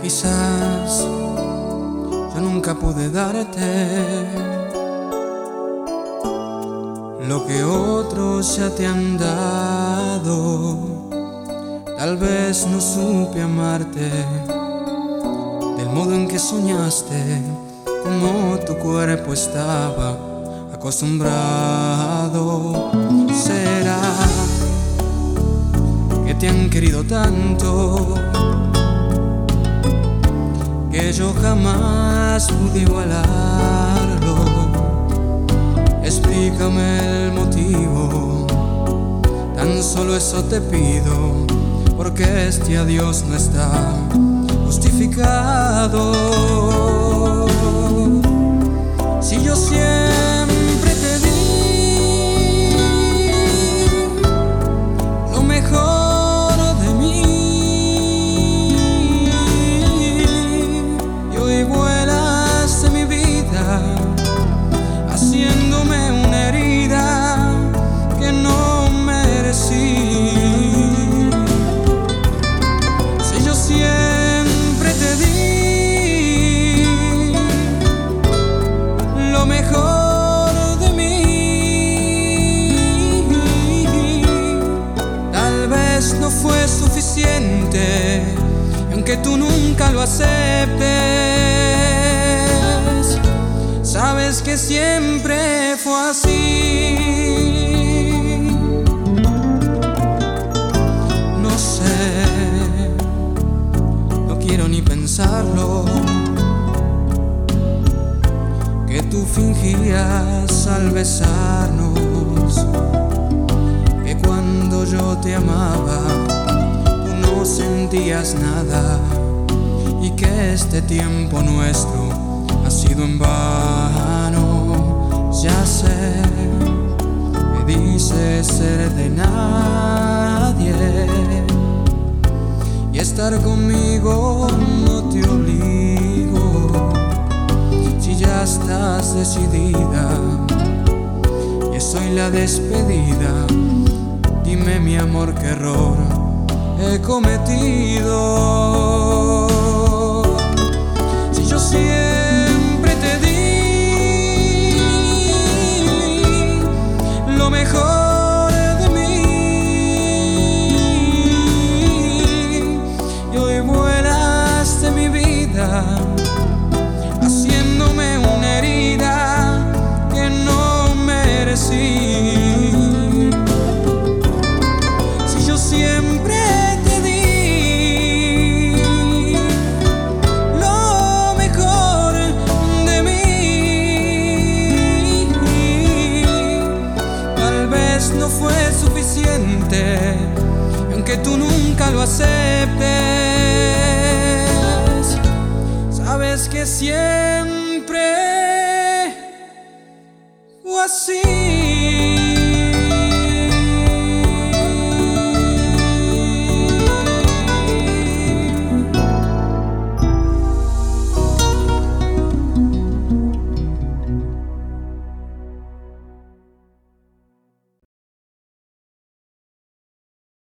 Quizás yo nunca pude darte lo que otros ya te han dado. Tal vez no supe amarte del modo en que soñaste, como tu cuerpo estaba acostumbrado. ¿Será que te han querido tanto que yo jamás pude igualarlo? Explícame el motivo, tan solo eso te pido, porque este adiós no está justificado. Si yo siempre te di lo mejor de mí, y hoy vuelas de mi vida haciéndome una herida que no merecí. Si yo siempre te di lo mejor de mí, tal vez no fue suficiente, aunque tú nunca lo aceptes. Sabes que siempre fue así. No sé, no quiero ni pensarlo, que tú fingías al besarnos, que cuando yo te amaba tú no sentías nada, y que este tiempo nuestro ha sido en vano. Ya sé que dices ser de nadie, y estar conmigo no te obligo. Si ya estás decidida y es hoy la despedida, dime mi amor qué error he cometido. Si yo siempre te di lo mejor de mí, y hoy vuelas de mi vida haciéndome una herida que no merecí. Si yo siempre te di lo mejor de mí, tal vez no fue suficiente, aunque tú nunca lo aceptes. Sabes que siempre fue así.